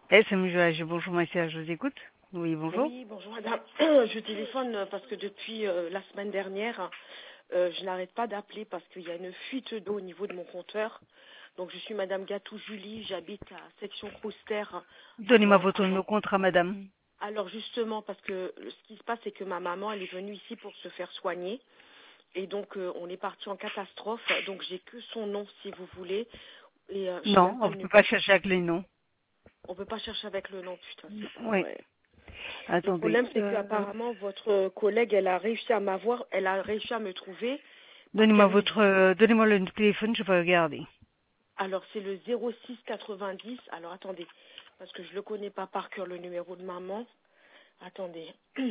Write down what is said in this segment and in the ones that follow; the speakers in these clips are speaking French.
SMGH, bonjour Marcia, je vous écoute. Oui, bonjour. Oui, bonjour madame. Je téléphone parce que depuis la semaine dernière, je n'arrête pas d'appeler parce qu'il y a une fuite d'eau au niveau de mon compteur. Donc je suis madame Gatou Julie, j'habite à section Crouster. Donnez-moi votre nom contrat, madame. Alors justement, parce que ce qui se passe, c'est que ma maman, elle est venue ici pour se faire soigner. Et donc on est parti en catastrophe. Donc j'ai que son nom si vous voulez. Et j'ai même Non, pas on le ne peut numéro. pas chercher avec les noms. On peut pas chercher avec le nom, putain, c'est ça, Oui, ouais. Le attendez. problème, c'est qu'apparemment, votre collègue, elle a réussi à m'avoir, elle a réussi à me trouver parce Donnez-moi qu'elle me votre, dit, donnez-moi le téléphone, je vais regarder. alors c'est le 06 90, alors attendez, parce que je le connais pas par cœur, le numéro de maman. Attendez.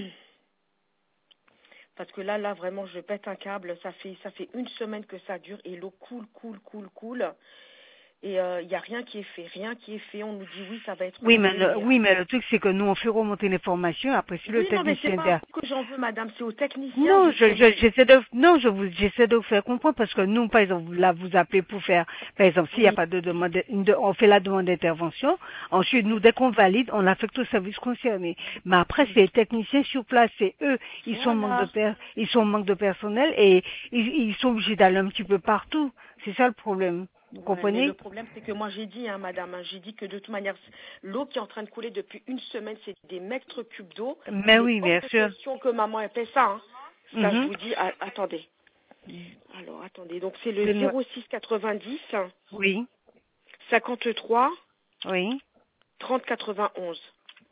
Parce que là, vraiment, je pète un câble. Ça fait une semaine que ça dure et l'eau coule. Et il n'y a rien qui est fait. Rien qui est fait. On nous dit oui, ça va être Oui, mais réglé. oui, mais le truc, c'est que nous, on fait remonter l'information. Après, si le Oui, non, mais c'est technicien pas à vous que j'en veux, madame. C'est au technicien, non, justement. j'essaie de, non, j'essaie de vous faire comprendre parce que nous, par exemple, là, vous appelez pour faire, par exemple, s'il n'y a Oui, pas de demande, on fait la demande d'intervention. Ensuite, nous, oui. dès qu'on valide, on affecte au service concerné. Mais après, c'est les techniciens sur place, c'est eux. Voilà. Ils sont en manque de personnel et ils sont obligés d'aller un petit peu partout. C'est ça le problème. Vous Ouais, mais le comprenez? problème, c'est que moi, j'ai dit, hein, madame, hein, j'ai dit que de toute manière, l'eau qui est en train de couler depuis une semaine, c'est des mètres cubes d'eau. Mais Il est oui, hors bien de sûr. question que maman ait fait ça. Hein. Ça, je Mhm. vous dis, attendez. Alors, attendez. Donc, c'est le Donne-moi- 06 90 Oui, 53 oui. 30 91.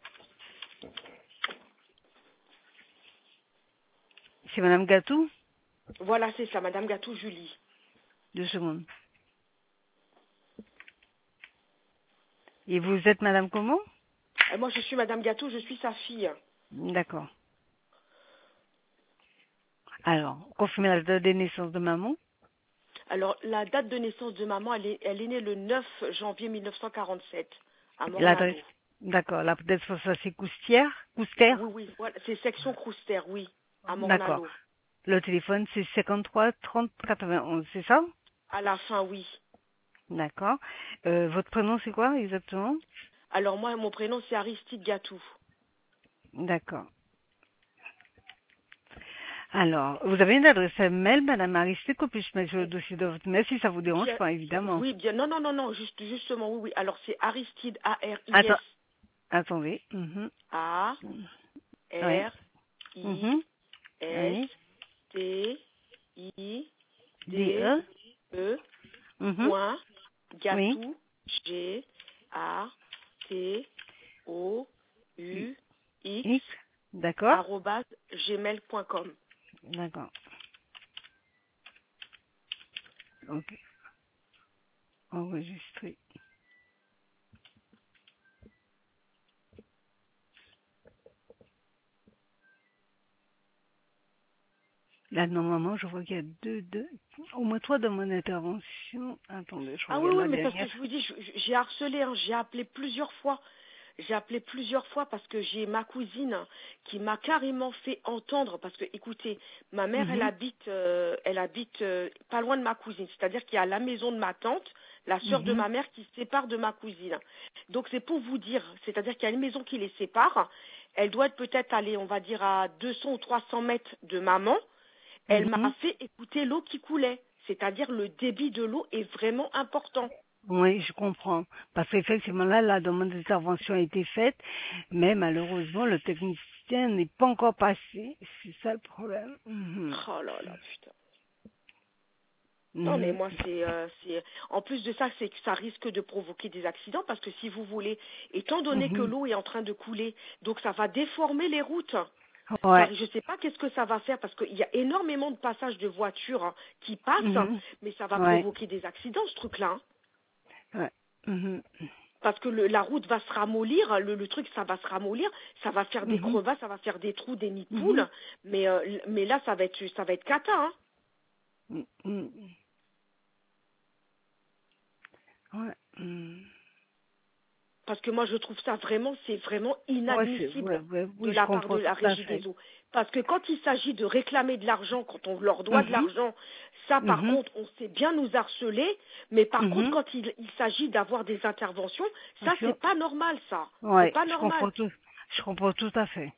C'est Madame Gatou? Voilà, c'est ça, madame Gatou Julie. 2 secondes. Et vous êtes Madame comment? Et moi, je suis madame Gatou, je suis sa fille. D'accord. Alors, confirmez la date de naissance de maman. Alors, la date de naissance de maman, elle est née le 9 janvier 1947 à L'adresse. Mornalo. D'accord. L'adresse pour ça, c'est Coustière. Couster. Oui, oui, voilà, c'est section Crouster, oui, à D'accord. Mornalo. Le téléphone, c'est 53 30 91, c'est ça? À la fin, oui. D'accord. Votre prénom, c'est quoi exactement? Alors moi, mon prénom, c'est Aristide Gatou. D'accord. Alors, vous avez une adresse mail, Madame Aristide, qu'on puisse mettre sur le dossier de votre mail, si ça vous dérange Bien, pas, évidemment. oui, bien, non, non, non, non, justement, oui, oui. Alors c'est Aristide, Attends, attendez. Mhm. Oui. Mhm. Oui. A-R-I-S-T-I-D-E DE. Mhm. point Oui. Gatou, G-A-T-O-U-X, X. D'accord. arrobase gmail.com. D'accord. Ok. Enregistré. Là, normalement, je vois qu'il y a au moins 3 demandes d'intervention. Attendez, je Ah oui, regarde oui, la mais parce que dernière. je vous dis, j'ai harcelé, hein, j'ai appelé plusieurs fois. J'ai appelé plusieurs fois parce que j'ai ma cousine qui m'a carrément fait entendre, parce que écoutez, ma mère, Mhm. elle habite pas loin de ma cousine, c'est-à-dire qu'il y a la maison de ma tante, la sœur de Mhm. ma mère qui se sépare de ma cousine. Donc c'est pour vous dire, c'est-à-dire qu'il y a une maison qui les sépare, elle doit être peut-être aller, on va dire, à 200 ou 300 mètres de maman. Elle m'a Mhm. fait écouter l'eau qui coulait, c'est-à-dire le débit de l'eau est vraiment important. Oui, je comprends. Parce qu'effectivement, là, la demande d'intervention a été faite, mais malheureusement, le technicien n'est pas encore passé. C'est ça le problème. Mhm. Oh là là, putain. Non, mais Mhm. moi, en plus de ça, c'est que ça risque de provoquer des accidents parce que si vous voulez, étant donné que Mhm. l'eau est en train de couler, donc ça va déformer les routes. Ouais. Je ne sais pas qu'est-ce que ça va faire parce qu'il y a énormément de passages de voitures hein, qui passent, Mhm. mais ça va Ouais. provoquer des accidents, ce truc-là. Hein. Ouais. Mhm. Parce que la route va se ramollir, le truc, ça va se ramollir, ça va faire des Mhm. crevasses, ça va faire des trous, des nids de Mhm. poules, mais là, ça va être cata. Hein. Mhm. Ouais. Mhm. Parce que moi, je trouve ça vraiment, c'est vraiment inadmissible oui, de la part de la Régie des eaux. Parce que quand il s'agit de réclamer de l'argent, quand on leur doit de l'argent, ça, par contre, on sait bien nous harceler. Mais par contre, quand il s'agit d'avoir des interventions, ça, c'est pas normal, ça. Ouais, c'est pas normal. Je comprends tout à fait.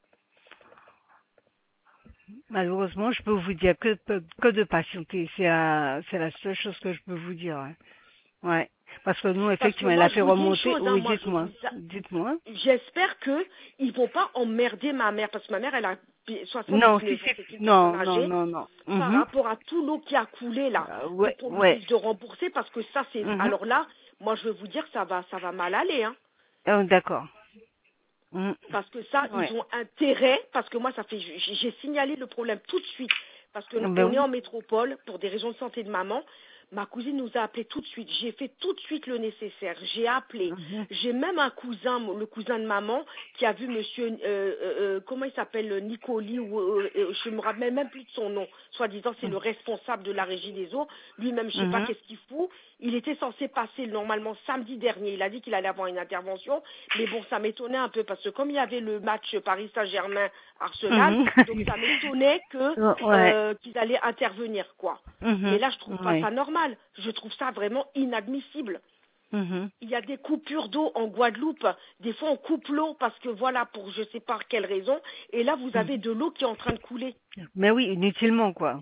Malheureusement, je peux vous dire que de patienter. C'est la seule chose que je peux vous dire. Hein. Ouais. Parce que nous, effectivement, elle a fait remonter. Oui, dites-moi. J'espère que ils vont pas emmerder ma mère, parce que ma mère, elle a 79 non, ans, c'est une personne âgée. Non. Par rapport à tout l'eau qui a coulé là, pour qu'on lui dise de rembourser, parce que ça, c'est. Alors là, moi, je veux vous dire, ça va mal aller, hein. D'accord. Parce que ça, ils ont intérêt, parce que moi, j'ai signalé le problème tout de suite, parce que on est en métropole pour des raisons de santé de maman. Ma cousine nous a appelé tout de suite. J'ai fait tout de suite le nécessaire. J'ai appelé. J'ai même un cousin, le cousin de maman, qui a vu monsieur, comment il s'appelle, Nicoli, ou je me rappelle même plus de son nom. Soi-disant, c'est le responsable de la Régie des eaux. Lui-même, je sais pas qu'est-ce qu'il fout. Il était censé passer normalement samedi dernier. Il a dit qu'il allait avoir une intervention. Mais bon, ça m'étonnait un peu parce que comme il y avait le match Paris Saint-Germain-Arsenal, donc ça m'étonnait qu'ils allaient intervenir, quoi. Mais là, je trouve pas ça normal. Je trouve ça vraiment inadmissible. Il y a des coupures d'eau en Guadeloupe. Des fois, on coupe l'eau parce que voilà, pour je sais pas quelle raison. Et là, vous avez de l'eau qui est en train de couler. Mais oui, inutilement, quoi.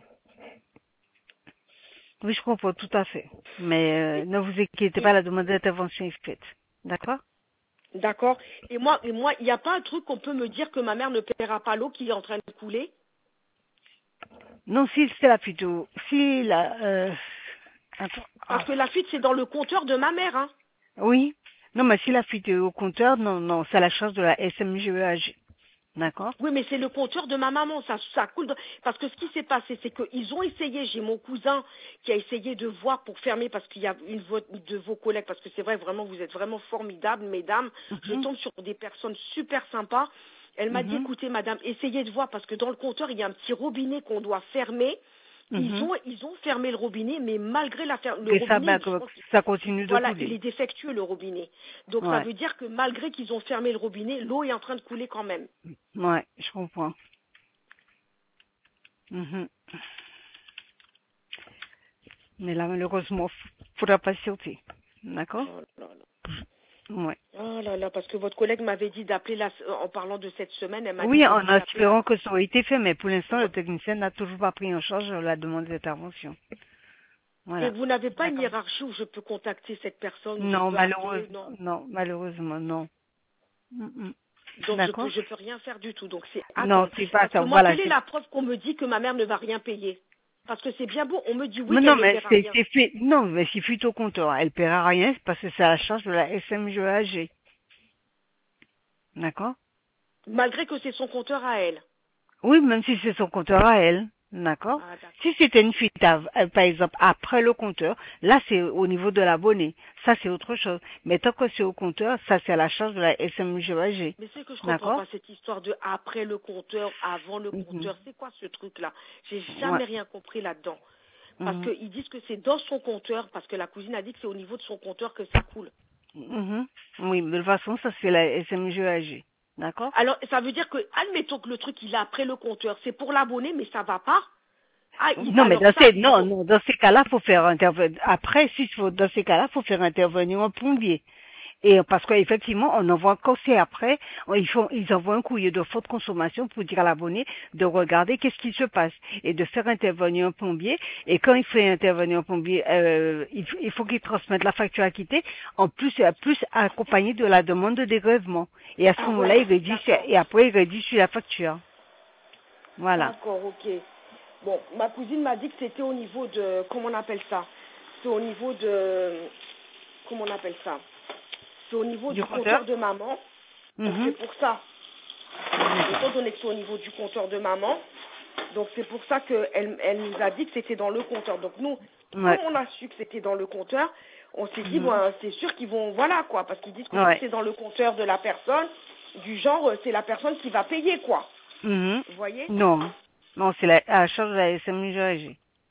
Oui, je comprends tout à fait. Mais ne vous inquiétez pas, la demande d'intervention est faite. D'accord? D'accord. Et moi, il n'y a pas un truc qu'on peut me dire que ma mère ne paiera pas l'eau qui est en train de couler? Non, si c'est la fuite d'eau. Si la... Parce que la fuite, c'est dans le compteur de ma mère, hein. Oui. Non, mais si la fuite est au compteur, non, c'est la charge de la SMGEAG. D'accord? Oui, mais c'est le compteur de ma maman, ça coule. Parce que ce qui s'est passé, c'est qu'ils ont essayé, j'ai mon cousin qui a essayé de voir pour fermer, parce qu'il y a une de vos collègues, parce que c'est vrai, vraiment, vous êtes vraiment formidables, mesdames. Je tombe sur des personnes super sympas. Elle m'a dit, écoutez, madame, essayez de voir, parce que dans le compteur, il y a un petit robinet qu'on doit fermer. Ils ont fermé le robinet, mais malgré le robinet, ça continue de couler. Voilà, il est défectueux le robinet. Donc ça veut dire que malgré qu'ils ont fermé le robinet, l'eau est en train de couler quand même. Ouais, je comprends. Mais là, malheureusement, faudra patienter. D'accord? Oh là là. Ouais. Oh là là, parce que votre collègue m'avait dit d'appeler en parlant de cette semaine. Elle m'a oui, dit en espérant que ça ait été fait, mais pour l'instant, le technicien n'a toujours pas pris en charge la demande d'intervention. Voilà. Et vous n'avez pas une hiérarchie où je peux contacter cette personne? Non, malheureusement, non. Donc je peux rien faire du tout. Donc c'est non, c'est pas ça. Moi, quelle est la preuve qu'on me dit que ma mère ne va rien payer? Parce que c'est bien beau, on me dit oui, qu'elle ne paiera rien. Non, mais c'est fuite au compteur. Elle ne paiera rien parce que c'est à la charge de la SMGEAG. D'accord? Malgré que c'est son compteur à elle. Oui, même si c'est son compteur à elle. D'accord? Si c'était une fuite, par exemple, après le compteur, là, c'est au niveau de l'abonné. Ça, c'est autre chose. Mais tant que c'est au compteur, ça, c'est à la charge de la SMGEAG. Mais c'est que je comprends pas cette histoire de après le compteur, avant le compteur. C'est quoi ce truc-là? J'ai jamais rien compris là-dedans. Parce qu'ils disent que c'est dans son compteur, parce que la cousine a dit que c'est au niveau de son compteur que ça coule. Oui, mais de toute façon, ça, c'est la SMGEAG. D'accord? Alors, ça veut dire que, admettons que le truc, il est après le compteur, c'est pour l'abonné, mais ça va pas? Non, mais dans ces cas-là, faut faire intervenir. Après, dans ces cas-là, faut faire intervenir un plombier. Et parce qu'effectivement, on envoie quand c'est après, ils envoient un courrier de faute consommation pour dire à l'abonné de regarder qu'est-ce qui se passe et de faire intervenir un plombier. Et quand il fait intervenir un plombier, il faut qu'il transmette la facture acquittée, en plus accompagné de la demande de dégrèvement. Et à ce moment-là, il rédige sur la facture. Voilà. D'accord, ok. Bon, ma cousine m'a dit que c'était au niveau de, comment on appelle ça? C'est au niveau de, comment on appelle ça? C'est au niveau du compteur de maman. Donc c'est pour ça. Étant donné que c'est au niveau du compteur de maman, donc c'est pour ça qu'elle nous a dit que c'était dans le compteur. Donc nous, comme on a su que c'était dans le compteur, on s'est dit, bon, c'est sûr qu'ils vont, voilà quoi, parce qu'ils disent que si c'est dans le compteur de la personne, du genre, c'est la personne qui va payer quoi. Vous voyez? Non, c'est à la charge de la SMGEAG.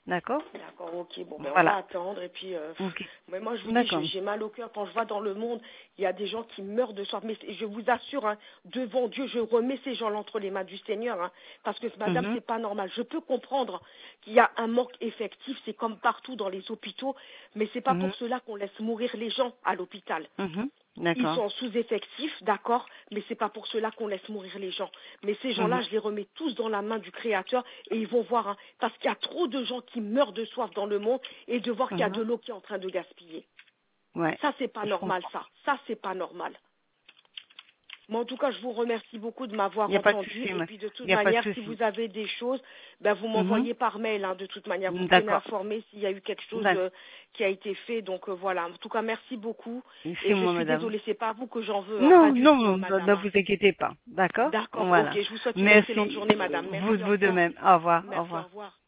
D'accord? D'accord, ok. Bon, ben on va Voilà. attendre. Et puis, Ok. mais moi, je vous dis, D'accord. j'ai mal au cœur quand je vois dans le monde, il y a des gens qui meurent de soif. Mais je vous assure, hein, devant Dieu, je remets ces gens-là entre les mains du Seigneur. Hein, parce que, madame, Mhm. c'est pas normal. Je peux comprendre qu'il y a un manque effectif. C'est comme partout dans les hôpitaux. Mais c'est pas Mhm. pour cela qu'on laisse mourir les gens à l'hôpital. Mhm. Ils D'accord. sont sous-effectifs, d'accord, mais c'est pas pour cela qu'on laisse mourir les gens. Mais ces gens-là, Mhm. je les remets tous dans la main du Créateur et ils vont voir, hein, parce qu'il y a trop de gens qui meurent de soif dans le monde et de voir qu'il y a Mhm. de l'eau qui est en train de gaspiller. Ouais. Ça, c'est pas Je normal, comprends. ça. Ça, c'est pas normal. Mais en tout cas, je vous remercie beaucoup de Il m'avoir n'y a pas de entendu. souci, Et moi. puis, de Il toute n'y a pas de manière, si souci. vous avez des choses, ben, vous Mhm. m'envoyez par mail. Hein, de toute manière, vous me tenez D'accord. informé s'il y a eu quelque chose D'accord. qui a été fait. Donc, voilà. En tout cas, merci beaucoup. C'est Et je moi, suis madame. désolée, c'est pas vous que j'en veux. Hein, pas Non, du tout, non, ne madame. Hein. vous inquiétez pas. D'accord? D'accord, ok. Voilà. Je vous souhaite une excellente Merci. journée, madame. Vous, Merci, au vous de revoir. même. Au revoir. Au Merci, au revoir. revoir.